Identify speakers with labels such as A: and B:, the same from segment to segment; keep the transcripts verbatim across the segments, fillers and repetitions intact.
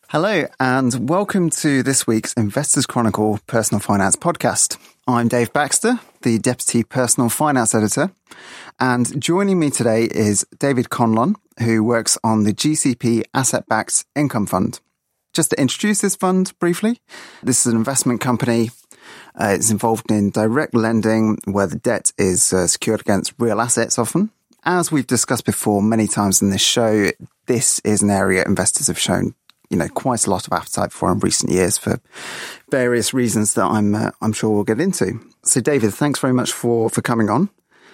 A: Hello and welcome to this week's Investors Chronicle Personal Finance podcast. I'm Dave Baxter, the Deputy Personal Finance Editor, and joining me today is David Conlon, who works on the G C P Asset-Backed Income Fund. Just to introduce this fund briefly, this is an investment company. Uh, it's involved in direct lending where the debt is uh, secured against real assets often. As we've discussed before many times in this show, this is an area investors have shown you know, quite a lot of appetite for in recent years for various reasons that I'm uh, I'm sure we'll get into. So, David, thanks very much for, for coming on.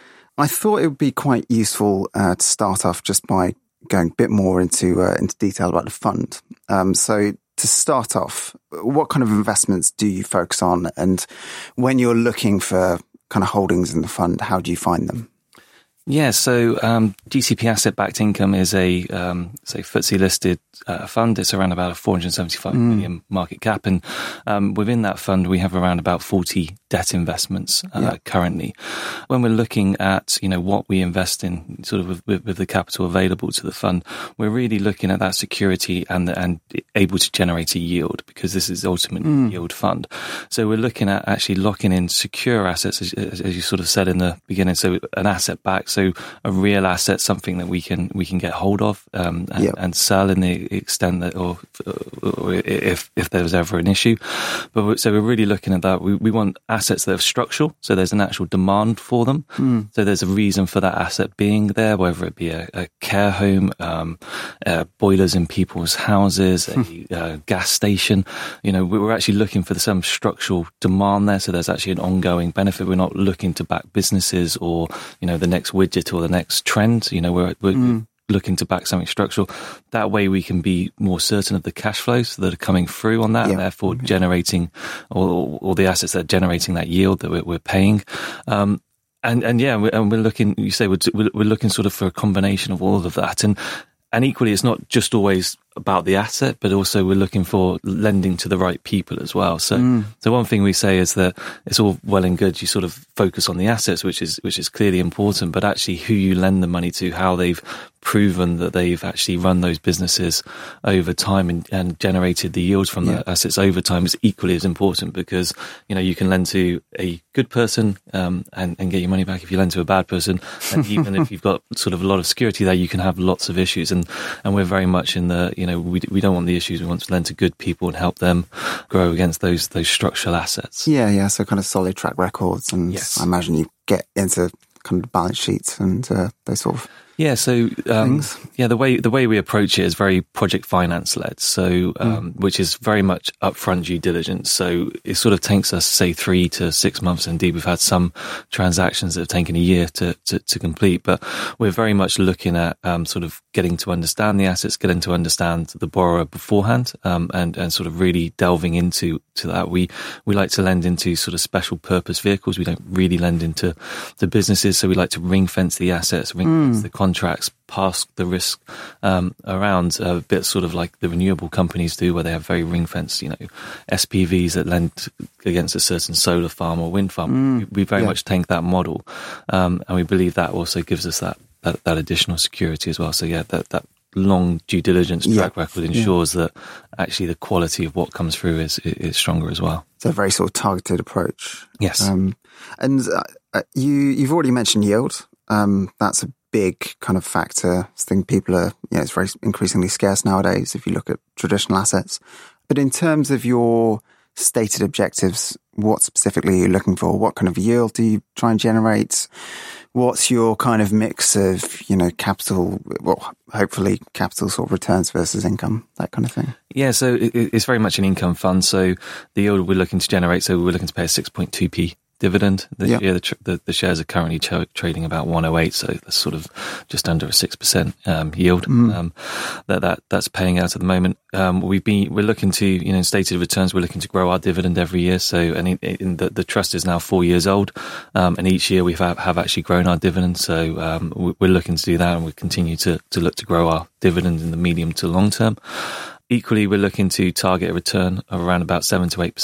A: I thought it would be quite useful uh, to start off just by going a bit more into uh, into detail about the fund. Um, so, to start off, what kind of investments do you focus on? And when you're looking for kind of holdings in the fund, how do you find them?
B: Yeah, so um, G C P Asset-Backed Income is a, um, say, F T S E-listed uh, fund. It's around about a four hundred seventy-five mm. million market cap. And um, within that fund, we have around about forty debt investments uh, yeah. currently. When we're looking at, you know, what we invest in sort of with, with, with the capital available to the fund, we're really looking at that security and the, and able to generate a yield, because this is ultimately mm. a yield fund. So we're looking at actually locking in secure assets, as, as you sort of said in the beginning. So an asset back, so a real asset, something that we can we can get hold of um, and, yep. and sell in the extent that, or, or if if there was ever an issue. But we're, so we're really looking at that. We we want assets that are structural, so there's an actual demand for them. Mm. So there's a reason for that asset being there, whether it be a, a care home, um, uh, boilers in people's houses, a uh, gas station. You know, we're actually looking for some structural demand there. So there's actually an ongoing benefit. We're not looking to back businesses or, you know, the next widget or the next trend. You know, we're, we're mm. looking to back something structural. That way we can be more certain of the cash flows that are coming through on that, yeah. and therefore mm-hmm. generating or, or the assets that are generating that yield that we're, we're paying. Um, and, and yeah, we're, and we're looking, you say we're, we're looking sort of for a combination of all of that. And, and equally, it's not just always about the asset, but also we're looking for lending to the right people as well. So, mm. so one thing we say is that it's all well and good. You sort of focus on the assets, which is, which is clearly important, but actually who you lend the money to, how they've proven that they've actually run those businesses over time and, and generated the yields from yeah. the assets over time is equally as important, because, you know, you can lend to a good person, um, and, and get your money back if you lend to a bad person. And even if you've got sort of a lot of security there, you can have lots of issues. And, and we're very much in the, you know, we we don't want the issues. We want to lend to good people and help them grow against those those structural assets.
A: Yeah, yeah. So kind of solid track records, and
B: yes.
A: I imagine you get into kind of balance sheets and uh, those sort of
B: yeah. So um, yeah, the way the way we approach it is very project finance led. So um, mm. which is very much upfront due diligence. So it sort of takes us say three to six months. Indeed, we've had some transactions that have taken a year to to, to complete. But we're very much looking at um, sort of getting to understand the assets, getting to understand the borrower beforehand, um, and and sort of really delving into to that. We we like to lend into sort of special purpose vehicles. We don't really lend into the businesses. So we like to ring fence the assets, ring fence mm. the contracts, pass the risk um, around a bit, sort of like the renewable companies do, where they have very ring fenced, you know, S P Vs that lend against a certain solar farm or wind farm. Mm. We, we very yeah. much take that model, um, and we believe that also gives us that, that that additional security as well. So yeah, that that long due diligence track yeah. record ensures yeah. that actually the quality of what comes through is is stronger as well.
A: It's a very sort of targeted approach.
B: Yes,
A: um, and uh, you you've already mentioned yield. Um, that's a big kind of factor. I think people are, you know, it's very increasingly scarce nowadays if you look at traditional assets. But in terms of your stated objectives, what specifically are you looking for? What kind of yield do you try and generate? What's your kind of mix of, you know, capital, well, hopefully capital sort of returns versus income, that kind of thing?
B: Yeah, so it, it's very much an income fund. So the yield we're looking to generate, so we're looking to pay a six point two p dividend this yeah. year. The, the, the shares are currently tra- trading about one oh eight, so that's sort of just under a six percent um, yield mm. um, that that that's paying out at the moment. Um, we've been we're looking to, you know, in stated returns, we're looking to grow our dividend every year. So, and in, in the, the trust is now four years old, um, and each year we have, have actually grown our dividend. So um, we're looking to do that, and we continue to to look to grow our dividend in the medium to long term. Equally, we're looking to target a return of around about seven to eight percent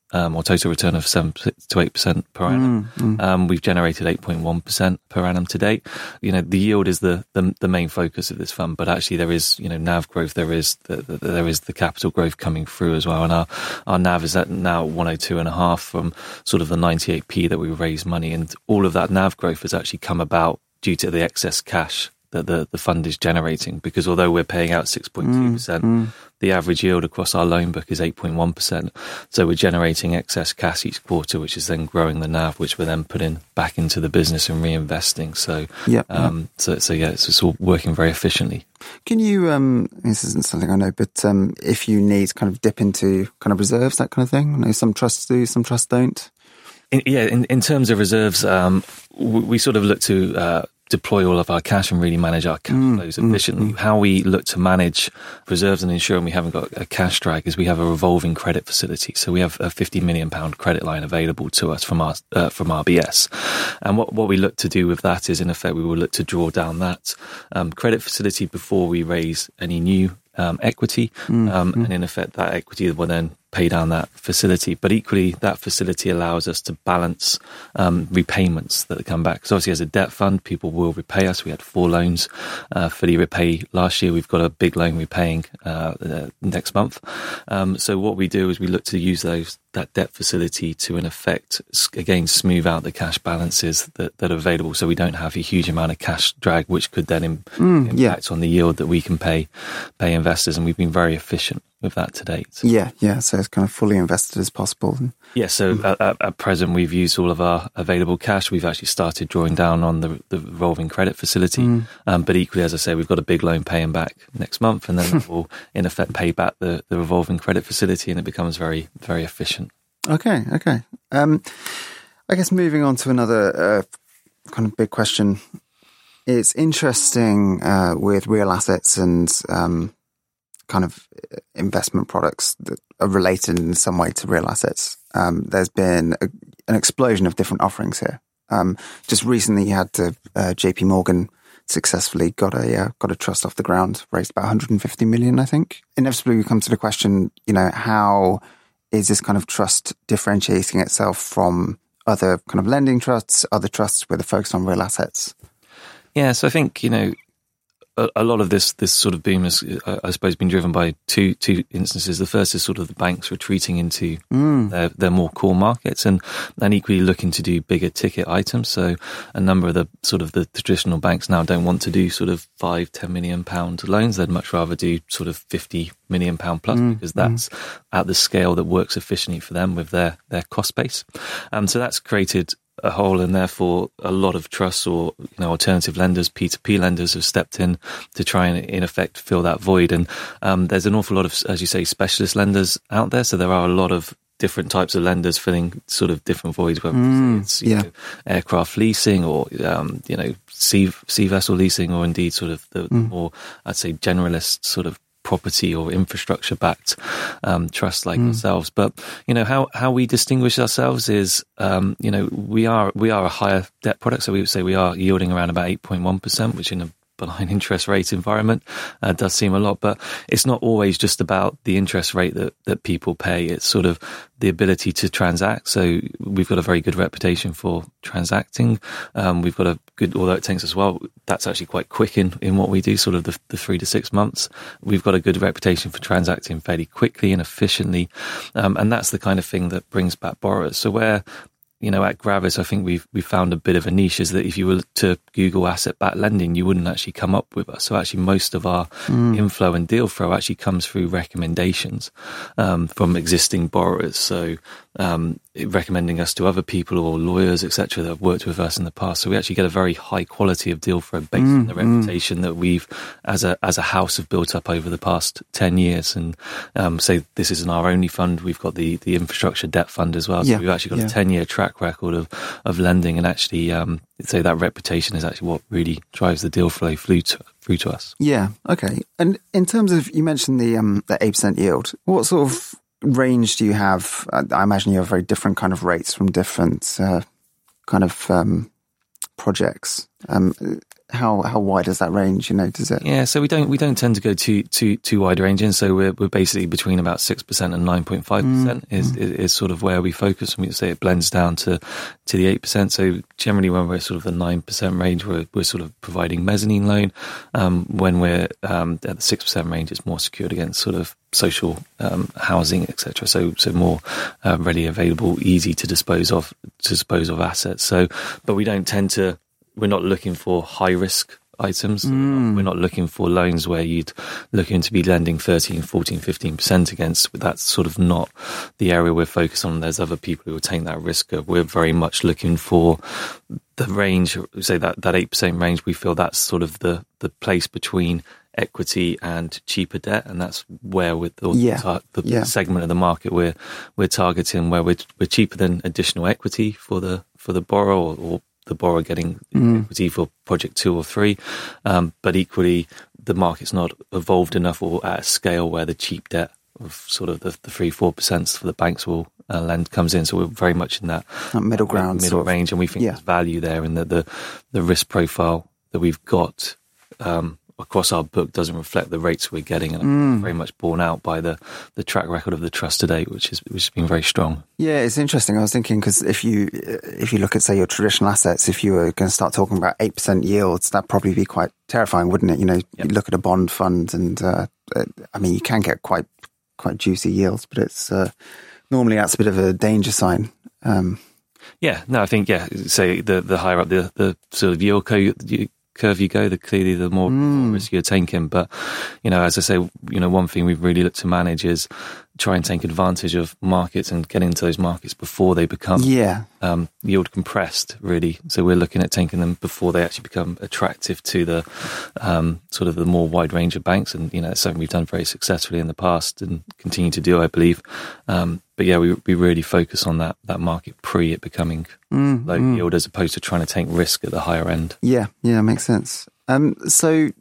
B: um, or total return of seven to eight percent per annum. Mm, mm. Um, we've generated eight point one percent per annum to date. You know, the yield is the, the the main focus of this fund, but actually there is, you know, N A V growth. There is the, the, there is the capital growth coming through as well, and our our N A V is at now one oh two and a half from sort of the ninety-eight p that we raised money, and all of that N A V growth has actually come about due to the excess cash that the, the fund is generating, because although we're paying out six point two percent, mm, mm. the average yield across our loan book is eight point one percent. So we're generating excess cash each quarter, which is then growing the N A V, which we're then putting back into the business and reinvesting. So,
A: yep,
B: um,
A: yep.
B: so, so yeah, it's, it's all working very efficiently.
A: Can you, um, this isn't something I know, but um, if you need kind of dip into kind of reserves, that kind of thing? I know some trusts do, some trusts don't.
B: In, yeah, in, in terms of reserves, um, we, we sort of look to uh, deploy all of our cash and really manage our cash
A: mm,
B: flows efficiently. Mm, mm. How we look to manage reserves and ensuring we haven't got a cash drag is we have a revolving credit facility. So we have a fifty million pound credit line available to us from our uh, from R B S. And what, what we look to do with that is, in effect, we will look to draw down that um, credit facility before we raise any new um, equity. Mm, um, mm. And in effect, that equity will then pay down that facility. But equally, that facility allows us to balance um, repayments that come back. So obviously, as a debt fund, people will repay us. We had four loans uh, fully repay last year. We've got a big loan repaying uh, uh, next month. Um, so what we do is we look to use those that debt facility to, in effect, again, smooth out the cash balances that, that are available, so we don't have a huge amount of cash drag, which could then im- mm, impact yeah. on the yield that we can pay pay investors. And we've been very efficient with that to date.
A: Yeah, yeah. So it's kind of fully invested as possible.
B: Yeah. So mm. at, at present, we've used all of our available cash. We've actually started drawing down on the, the revolving credit facility. Mm. Um, but equally, as I say, we've got a big loan paying back next month, and then that will, in effect, pay back the, the revolving credit facility, and it becomes very, very efficient.
A: Okay. Okay. Um, I guess moving on to another uh, kind of big question. It's interesting uh, with real assets and um, kind of investment products that are related in some way to real assets. Um, there's been a, an explosion of different offerings here. Um, just recently, you had to, uh, J P Morgan successfully got a uh, got a trust off the ground, raised about one hundred fifty million, I think. Inevitably, we come to the question, you know, how is this kind of trust differentiating itself from other kind of lending trusts, other trusts with a focus on real assets?
B: Yeah, so I think, you know, a, a lot of this this sort of boom has, uh, I suppose, been driven by two two instances. The first is sort of the banks retreating into mm. their, their more core markets, and, and equally looking to do bigger ticket items. So a number of the sort of the traditional banks now don't want to do sort of five, ten million pound loans. They'd much rather do sort of fifty million pound plus, mm. because that's mm. at the scale that works efficiently for them with their their cost base. Um, so that's created a hole, and therefore a lot of trusts or, you know, alternative lenders, P two P lenders have stepped in to try and in effect fill that void. And um, there's an awful lot of, as you say, specialist lenders out there. So there are a lot of different types of lenders filling sort of different voids, whether mm, it's you yeah. know, aircraft leasing or um, you know sea sea vessel leasing, or indeed sort of the mm. more, I'd say, generalist sort of property or infrastructure backed um, trusts like mm. ourselves. But you know how how we distinguish ourselves is um, you know we are we are a higher debt product, so we would say we are yielding around about eight point one percent, which in a benign interest rate environment uh, does seem a lot, but it's not always just about the interest rate that that people pay. It's sort of the ability to transact. So we've got a very good reputation for transacting. Um, we've got a good, although it takes us well, that's actually quite quick in, in what we do, sort of the, the three to six months. We've got a good reputation for transacting fairly quickly and efficiently. Um, and that's the kind of thing that brings back borrowers. So where, you know, at Gravis, I think we've we found a bit of a niche is that if you were to Google asset-backed lending, you wouldn't actually come up with us. So actually most of our mm. inflow and deal flow actually comes through recommendations um, from existing borrowers. So um, recommending us to other people or lawyers, et cetera, that have worked with us in the past. So we actually get a very high quality of deal flow based mm. on the reputation mm. that we've, as a as a house, have built up over the past ten years. And um, say this isn't our only fund. We've got the, the infrastructure debt fund as well. So yeah. we've actually got yeah. a ten-year track record of, of lending, and actually um, say that reputation is actually what really drives the deal flow through to, through to us.
A: Yeah, okay. And in terms of, you mentioned the um, the eight percent yield, what sort of range do you have? I imagine you have very different kind of rates from different uh, kind of um, projects. Um, how how wide is that range? You know, does it?
B: Yeah, so we don't we don't tend to go too too too wide ranging. So we're we're basically between about six percent and nine point five percent is, is is sort of where we focus. And we say it blends down to to the eight percent. So generally, when we're sort of the nine percent range, we're we're sort of providing mezzanine loan. Um, when we're um, at the six percent range, it's more secured against sort of social um, housing, et cetera. So so more uh, readily available, easy to dispose of to dispose of assets. So, but we don't tend to. We're not looking for high risk items. Mm. We're not looking for loans where you'd looking to be lending thirteen, fourteen, fifteen percent against. That's sort of not the area we're focused on. There's other people who will take that risk. We're very much looking for the range, say that, that eight percent range. We feel that's sort of the, the place between equity and cheaper debt, and that's where with the,
A: yeah.
B: tar- the
A: yeah.
B: segment of the market we're we're targeting, where we're we're cheaper than additional equity for the for the borrower, or, or the borrower getting mm. equity for project two or three, um, but equally the market's not evolved enough or at a scale where the cheap debt of sort of the, the three four percent for the banks will uh, lend comes in. So we're very much in that,
A: that middle ground,
B: middle
A: sort of
B: range, and we think
A: yeah.
B: there's value there, and that the the risk profile that we've got um, across our book doesn't reflect the rates we're getting, and mm. very much borne out by the, the track record of the trust today, which is which has been very strong. Yeah,
A: it's interesting. I was thinking, because if you if you look at, say, your traditional assets, if you were going to start talking about eight percent yields, that'd probably be quite terrifying, wouldn't it? You know, yep. you look at a bond fund, and uh, I mean, you can get quite quite juicy yields, but it's uh, normally that's a bit of a danger sign. Um,
B: yeah, no, I think yeah. So the the higher up the the sort of yield curve you, curve you go, the clearly the more mm. risk you're taking. But, you know, as I say, you know, one thing we've really looked to manage is try and take advantage of markets and get into those markets before they become
A: yeah.
B: um, yield compressed, really. So we're looking at taking them before they actually become attractive to the um, sort of the more wide range of banks. And, you know, it's something we've done very successfully in the past and continue to do, I believe. Um, but yeah, we we really focus on that that market pre it becoming mm, low mm. yield, as opposed to trying to take risk at the higher end.
A: Yeah, yeah, makes sense. Um, so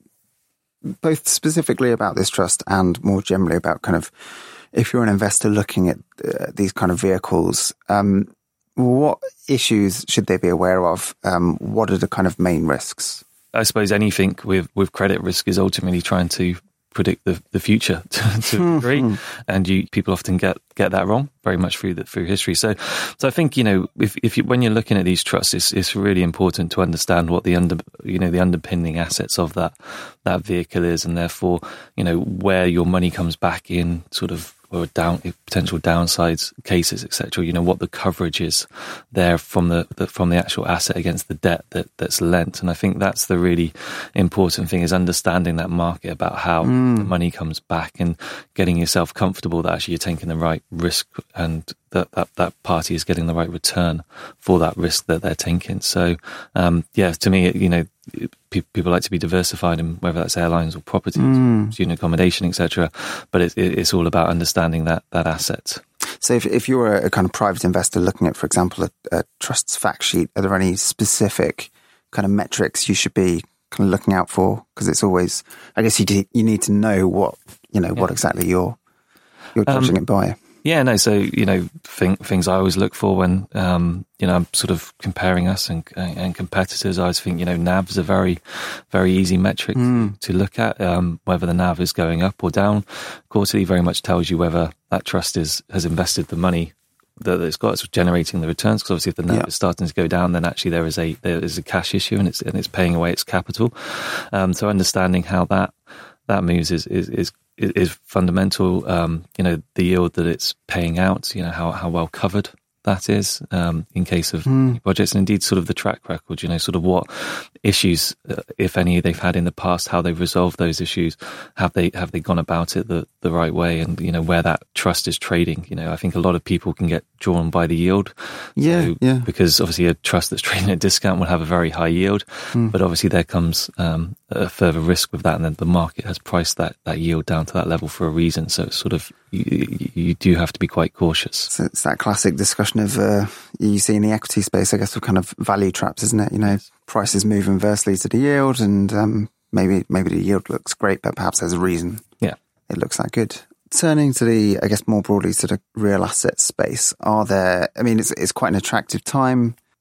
A: both specifically about this trust and more generally about kind of, if you're an investor looking at uh, these kind of vehicles, um, what issues should they be aware of? Um, what are the kind of main risks?
B: I suppose anything with, with credit risk is ultimately trying to predict the, the future to, to a degree, mm-hmm. and you people often get, get that wrong very much through the, through history. So, so I think, you know, if if you, when you're looking at these trusts, it's it's really important to understand what the under you know the underpinning assets of that that vehicle is, and therefore, you know, where your money comes back in, sort of, or down potential downsides cases, et cetera. You know what the coverage is there from the, the from the actual asset against the debt that, that's lent, and I think that's the really important thing, is understanding that market about how mm. the money comes back and getting yourself comfortable that actually you're taking the right risk and that that, that party is getting the right return for that risk that they're taking. So um, yeah, to me, you know. People like to be diversified, in whether that's airlines or properties, mm. student accommodation, et cetera. But it, it, it's all about understanding that that asset.
A: So, if if you're a kind of private investor looking at, for example, a, a trust's fact sheet, are there any specific kind of metrics you should be kind of looking out for? Because it's always, I guess, you do, you need to know what you know yeah. what exactly you're you're judging um, it by.
B: Yeah, no. So, you know, thing, things I always look for when, um, you know, I'm sort of comparing us and, and competitors. I always think, you know, N A V is a very, very easy metric mm. to, to look at. Um, whether the N A V is going up or down quarterly very much tells you whether that trust is has invested the money that it's got, it's generating the returns. Because obviously, if the N A V yeah. is starting to go down, then actually there is a there is a cash issue, and it's and it's paying away its capital. Um, so understanding how that that moves is is, is is fundamental. Um, you know, the yield that it's paying out, you know, how, how well covered that is um, in case of mm. projects, and indeed sort of the track record, you know, sort of what issues, uh, if any, they've had in the past, how they've resolved those issues, have they have they gone about it the, the right way, and, you know, where that trust is trading. You know, I think a lot of people can get drawn by the yield.
A: Yeah, so, yeah.
B: Because obviously a trust that's trading at a discount will have a very high yield, mm. but obviously there comes um, a further risk with that, and then the market has priced that, that yield down to that level for a reason. So it's sort of, you, you do have to be quite cautious.
A: So it's that classic discussion of, uh, you see in the equity space, I guess, of kind of value traps, isn't it? You know, prices move inversely to the yield, and um, maybe maybe the yield looks great, but perhaps there's a reason
B: yeah.
A: it looks that good. Turning to the, I guess, more broadly to the real asset space, are there, I mean, it's it's quite an attractive time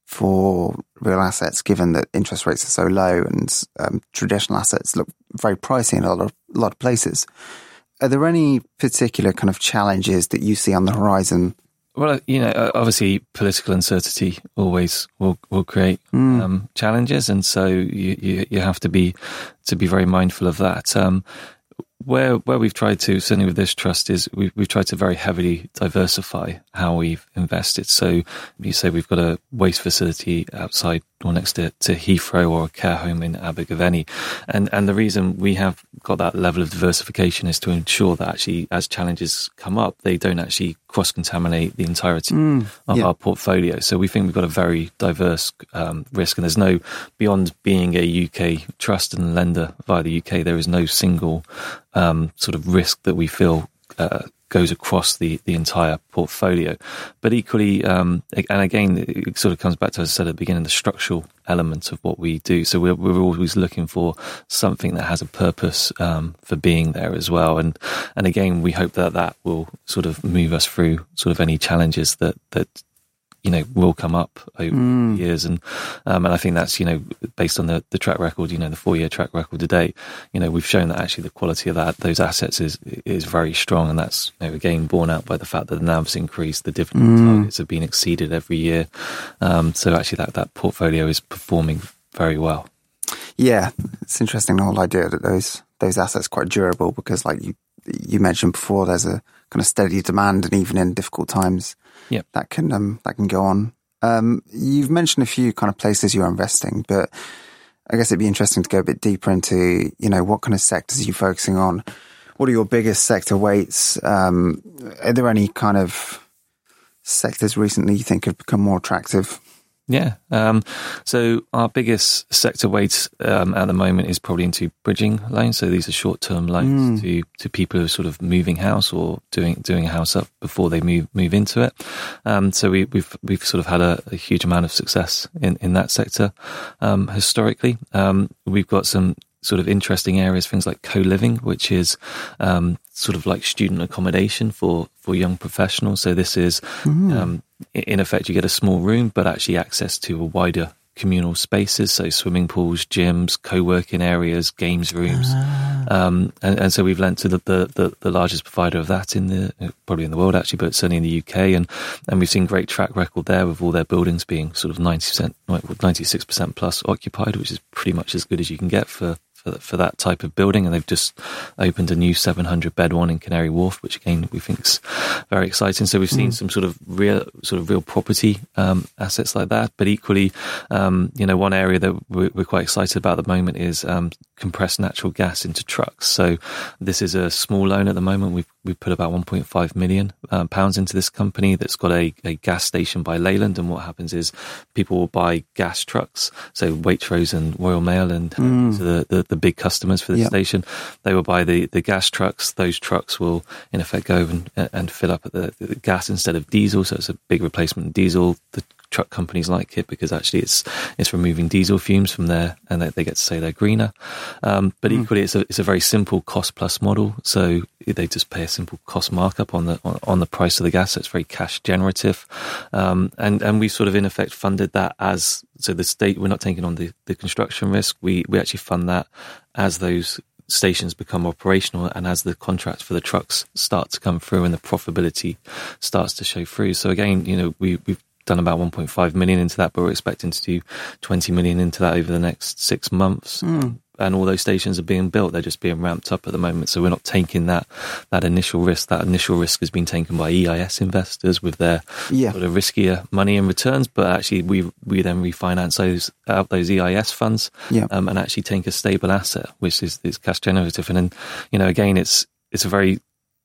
A: for real assets, given that interest rates are so low and um, traditional assets look very pricey in a lot of, a lot of places. Are there any particular kind of challenges that you see on the horizon?
B: Well, you know, obviously political uncertainty always will, will create mm. um, challenges. And so you, you, you have to be, to be very mindful of that. Um, Where where we've tried to, certainly with this trust, is we've, we've tried to very heavily diversify how we've invested. So you say we've got a waste facility outside or next to, to Heathrow, or a care home in Abergavenny. And, and the reason we have got that level of diversification is to ensure that actually as challenges come up, they don't actually cross-contaminate the entirety mm, of yeah. our portfolio. So we think we've got a very diverse um, risk, and there's no, beyond being a U K trust and lender via the U K, there is no single um, sort of risk that we feel uh, goes across the, the entire portfolio. But equally, um, and again, it sort of comes back to, as I said at the beginning, the structural element of what we do. So we're, we're always looking for something that has a purpose um, for being there as well. And and again, we hope that that will sort of move us through sort of any challenges that that you know will come up over mm. the years. And um, and I think that's, you know, based on the, the track record, you know, the four year track record to date, you know, we've shown that actually the quality of that those assets is is very strong, and that's, you know, again borne out by the fact that the N A V's increased, the dividend mm. targets have been exceeded every year. Um, so actually that that portfolio is performing very well.
A: Yeah, it's interesting, the whole idea that those those assets are quite durable, because like you you mentioned before, there's a kind of steady demand, and even in difficult times,
B: yeah,
A: that can um, that can go on. Um, you've mentioned a few kind of places you're investing, but I guess it'd be interesting to go a bit deeper into, you know, what kind of sectors are you focusing on? What are your biggest sector weights? Um, are there any kind of sectors recently you think have become more attractive?
B: Yeah. Um, so our biggest sector weight um, at the moment is probably into bridging loans. So these are short-term loans mm. to, to people who are sort of moving house or doing doing a house up before they move move into it. Um, so we, we've we've sort of had a, a huge amount of success in, in that sector um, historically. Um, we've got some sort of interesting areas, things like co-living, which is um, sort of like student accommodation for, for young professionals. So this is, mm. um, in effect, you get a small room, but actually access to a wider communal spaces, so swimming pools, gyms, co-working areas, games rooms. Ah. Um, and, and so we've lent to the, the, the, the largest provider of that in the, probably in the world actually, but certainly in the U K. And, and we've seen great track record there with all their buildings being sort of ninety percent, ninety-six percent plus occupied, which is pretty much as good as you can get for For, for that type of building. And they've just opened a new seven hundred bed one in Canary Wharf, which again we think is very exciting. So we've seen mm. some sort of real sort of real property um, assets like that. But equally, um, you know, one area that we're, we're quite excited about at the moment is um, compressed natural gas into trucks. So this is a small loan at the moment. We've we've put about one point five million um, pounds into this company that's got a, a gas station by Leyland. And what happens is people will buy gas trucks. So Waitrose and Royal Mail and mm. so the, the the big customers for the yep. station, they will buy the, the gas trucks. Those trucks will in effect go and, and fill up at the, the gas instead of diesel. So it's a big replacement of diesel. The truck companies like it because actually it's it's removing diesel fumes from there, and they, they get to say they're greener. Um, but mm. equally, it's a it's a very simple cost plus model. So they just pay a simple cost markup on the on, on the price of the gas. So it's very cash generative, um, and and we sort of in effect funded that as so the state. We're not taking on the, the construction risk. We we actually fund that as those stations become operational and as the contracts for the trucks start to come through and the profitability starts to show through. So again, you know, we we've done about one point five million into that, but we're expecting to do twenty million into that over the next six months. Mm. And all those stations are being built. They're just being ramped up at the moment. So we're not taking that, that initial risk. That initial risk has been taken by E I S investors with their yeah. sort of riskier money and returns. But actually we, we then refinance those out those E I S funds yeah. um, and actually take a stable asset, which is, is cash generative. And then, you know, again, it's, it's a very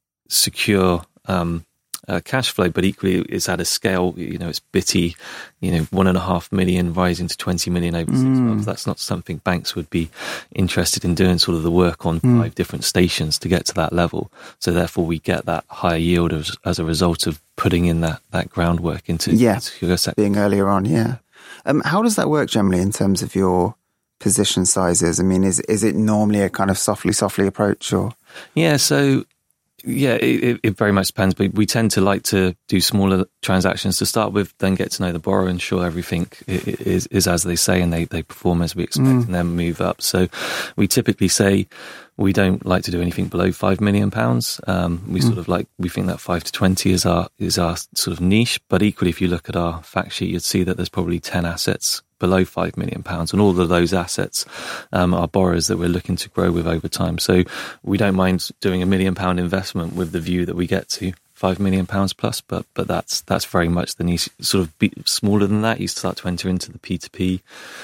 B: secure, um, Uh, cash flow, but equally it's at a scale, you know, it's bitty, you know, one and a half million rising to twenty million over six mm. months. That's not something banks would be interested in doing, sort of the work on mm. five different stations to get to that level. So therefore we get that higher yield as, as a result of putting in that, that groundwork into,
A: yeah,
B: into your sector.
A: Being earlier on, yeah. Um, how does that work generally in terms of your position sizes? I mean, is, is it normally a kind of softly, softly approach or?
B: Yeah, so Yeah, it, it very much depends. But we tend to like to do smaller transactions to start with, then get to know the borrower, ensure everything is, is as they say, and they, they perform as we expect, mm. and then move up. So we typically say we don't like to do anything below five million pounds. Um, we mm. sort of like, we think that five to twenty is our, is our sort of niche. But equally, if you look at our fact sheet, you'd see that there's probably ten assets below five million pounds, and all of those assets um, are borrowers that we're looking to grow with over time. So we don't mind doing a million pound investment with the view that we get to five million pounds plus, but but that's that's very much the niche. Sort of be, smaller than that, you start to enter into the P two P,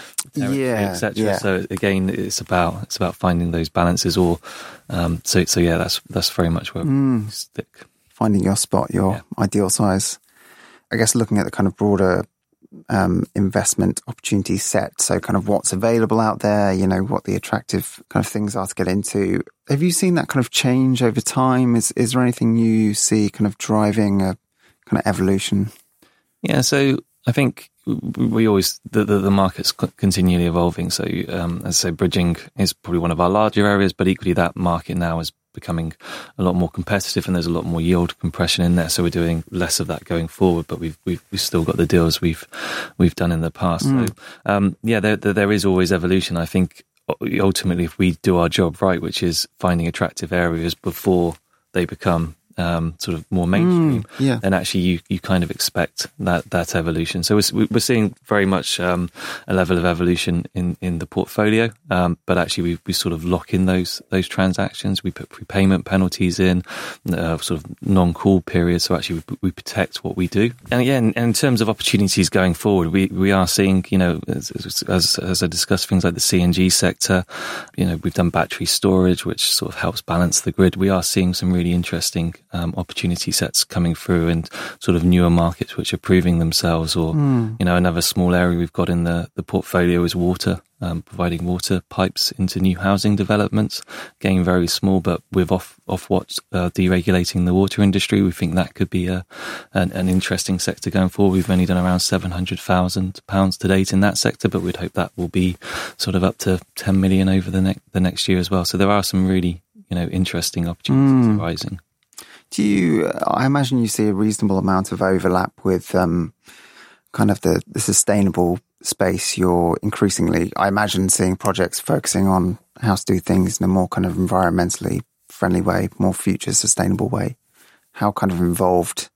A: yeah,
B: et cetera.
A: Yeah.
B: So again, it's about it's about finding those balances. Or um, so so yeah, that's that's very much where mm. we stick.
A: Finding your spot, your yeah. ideal size. I guess looking at the kind of broader um, investment opportunity set. So kind of what's available out there, you know, what the attractive kind of things are to get into. Have you seen that kind of change over time? Is is there anything you see kind of driving a kind of evolution?
B: Yeah, so I think we always, the, the, the market's continually evolving. So um, as I say, bridging is probably one of our larger areas, but equally that market now is becoming a lot more competitive, and there's a lot more yield compression in there. So we're doing less of that going forward, but we've we've, we've still got the deals we've we've done in the past. Mm. So um, yeah, there, there there is always evolution. I think ultimately, if we do our job right, which is finding attractive areas before they become Um, sort of more mainstream,
A: mm, yeah.
B: then actually you, you kind of expect that that evolution. So we're, we're seeing very much um, a level of evolution in, in the portfolio, um, but actually we, we sort of lock in those those transactions. We put prepayment penalties in, uh, sort of non-call periods, so actually we, we protect what we do. And again, in terms of opportunities going forward, we, we are seeing, you know, as, as, as I discussed, things like the C N G sector. You know, we've done battery storage, which sort of helps balance the grid. We are seeing some really interesting Um, opportunity sets coming through, and sort of newer markets which are proving themselves. Or mm. you know, another small area we've got in the, the portfolio is water, um, providing water pipes into new housing developments. Again, very small, but with off Ofwat uh, deregulating the water industry, we think that could be a an, an interesting sector going forward. We've only done around seven hundred thousand pounds to date in that sector, but we'd hope that will be sort of up to ten million over the next the next year as well. So there are some really, you know, interesting opportunities mm. arising.
A: Do you, I imagine you see a reasonable amount of overlap with um, kind of the, the sustainable space. You're increasingly, I imagine, seeing projects focusing on how to do things in a more kind of environmentally friendly way, more future sustainable way. How kind of involved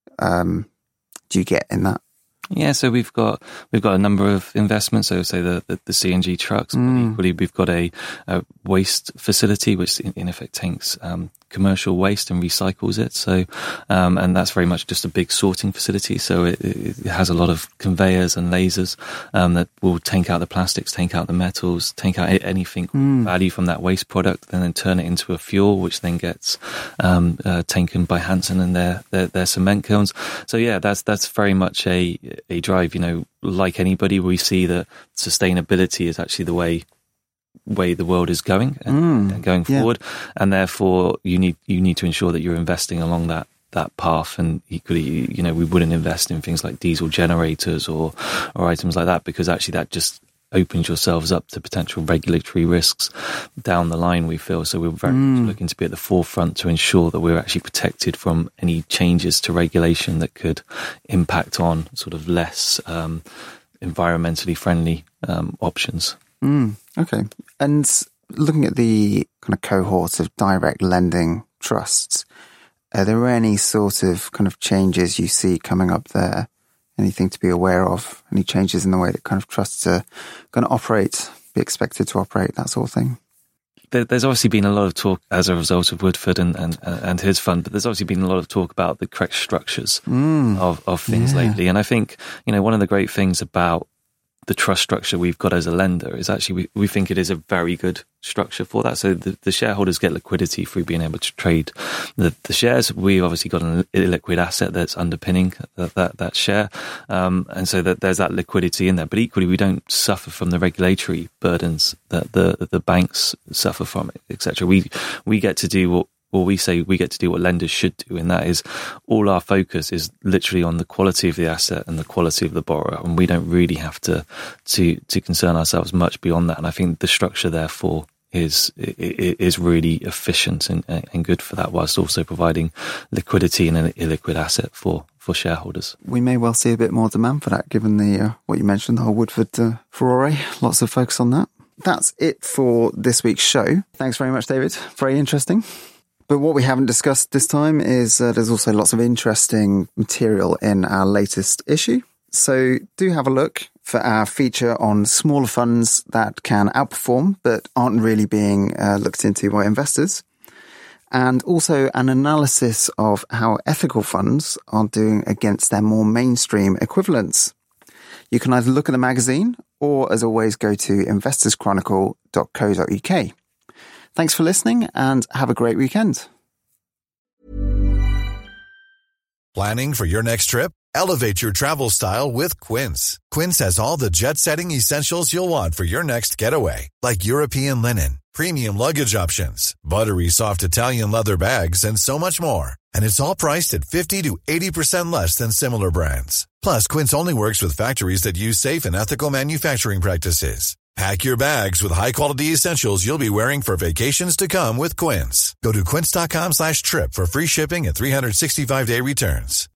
A: um, do you get in that?
B: Yeah, so we've got we've got a number of investments. So say the the, the C N G trucks, but mm. equally we've got a, a waste facility which in, in effect takes um, commercial waste and recycles it. So um, and that's very much just a big sorting facility. So it, it has a lot of conveyors and lasers um, that will take out the plastics, take out the metals, take out anything mm. value from that waste product, and then turn it into a fuel, which then gets um, uh, taken by Hanson and their, their their cement kilns. So yeah, that's that's very much a a drive. You know, like anybody, we see that sustainability is actually the way way the world is going and, mm, and going forward, yeah. and therefore you need you need to ensure that you're investing along that that path. And equally, you know, we wouldn't invest in things like diesel generators or or items like that, because actually that just opens yourselves up to potential regulatory risks down the line, we feel. So we're very mm. much looking to be at the forefront to ensure that we're actually protected from any changes to regulation that could impact on sort of less um, environmentally friendly um, options.
A: Mm. Okay. And looking at the kind of cohort of direct lending trusts, are there any sort of kind of changes you see coming up there? Anything to be aware of? Any changes in the way that kind of trusts are going to operate, be expected to operate, that sort of thing?
B: There, there's obviously been a lot of talk as a result of Woodford and, and, and his fund, but there's obviously been a lot of talk about the correct structures mm. of, of things yeah. lately. And I think, you know, one of the great things about the trust structure we've got as a lender is actually we, we think it is a very good structure for that. So the, the shareholders get liquidity through being able to trade the, the shares. We've obviously got an illiquid asset that's underpinning that that, that share, um, and so that there's that liquidity in there. But equally, we don't suffer from the regulatory burdens that the the banks suffer from, et cetera. We we get to do what. Well, we say we get to do what lenders should do, and that is all our focus is literally on the quality of the asset and the quality of the borrower, and we don't really have to to to concern ourselves much beyond that. And I think the structure, therefore, is is really efficient and, and good for that, whilst also providing liquidity in an illiquid asset for, for shareholders.
A: We may well see a bit more demand for that, given the uh, what you mentioned, the whole Woodford uh, furore. Lots of focus on that. That's it for this week's show. Thanks very much, David. Very interesting. But what we haven't discussed this time is uh, there's also lots of interesting material in our latest issue. So do have a look for our feature on smaller funds that can outperform but aren't really being uh, looked into by investors. And also an analysis of how ethical funds are doing against their more mainstream equivalents. You can either look at the magazine or, as always, go to investors chronicle dot co dot uk. Thanks for listening and have a great weekend.
C: Planning for your next trip? Elevate your travel style with Quince. Quince has all the jet-setting essentials you'll want for your next getaway, like European linen, premium luggage options, buttery soft Italian leather bags, and so much more. And it's all priced at fifty to eighty percent less than similar brands. Plus, Quince only works with factories that use safe and ethical manufacturing practices. Pack your bags with high-quality essentials you'll be wearing for vacations to come with Quince. Go to quince dot com slash trip for free shipping and three sixty-five day returns.